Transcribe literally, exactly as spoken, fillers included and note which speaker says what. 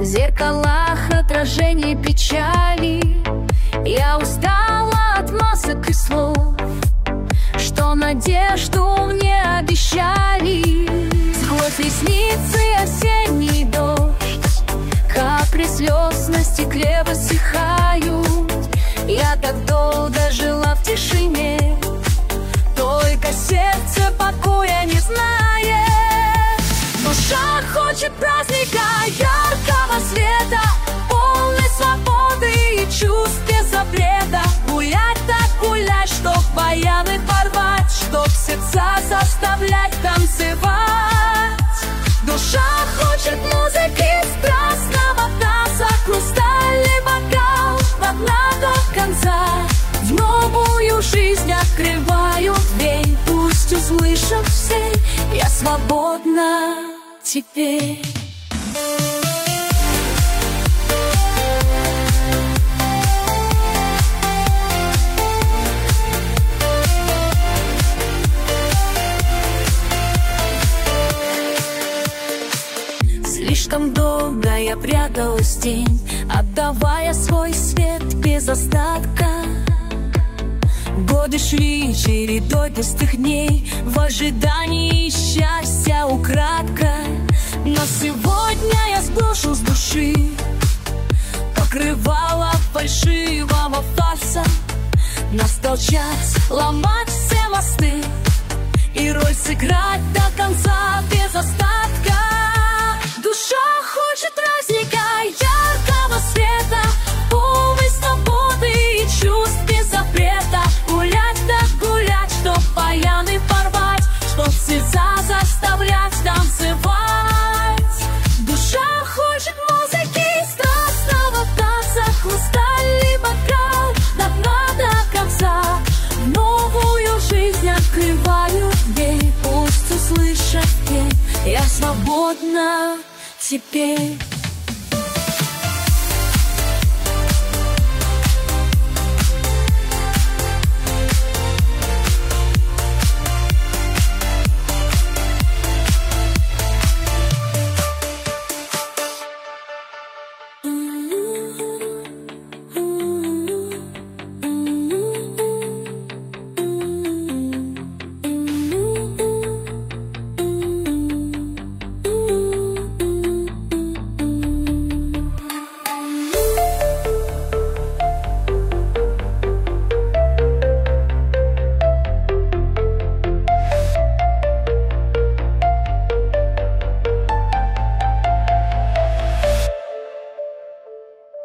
Speaker 1: зеркалах отражение печали. Я устала от масок и слов, что надежду мне обещали. Сквозь ресницы осенний дождь, капли слез на стекле высыхают. Я так долго жила в тишине, только сердце покоя не знает. Душа хочет праздника, яркого света, полной свободы и чувств без запрета. Гулять так гулять, чтоб баяны порвать, чтоб сердца заставлять танцевать. Душа хочет музыки, страстного танца, хрустальный бокал до дна до конца. В новую жизнь открываю дверь, пусть услышат все, я свободна теперь. Слишком долго я пряталась в тень, отдавая свой свет без остатка. Годы шли чередой пустых дней, в ожидании счастья украдкой. Но сегодня я сброшу с души покрывало фальшивого фарса. Настал час ломать все мосты и роль сыграть до конца без остатка. Душа хочет праздника, яркого света, полной свободы и чувств без запрета. Гулять так гулять, чтоб баяны порвать, чтоб сердца заставлять танцевать. Душа хочет музыки, страстного танца, хрустальный бокал до дна до конца. В новую жизнь открываю дверь, пусть услышат петь, я свободна теперь.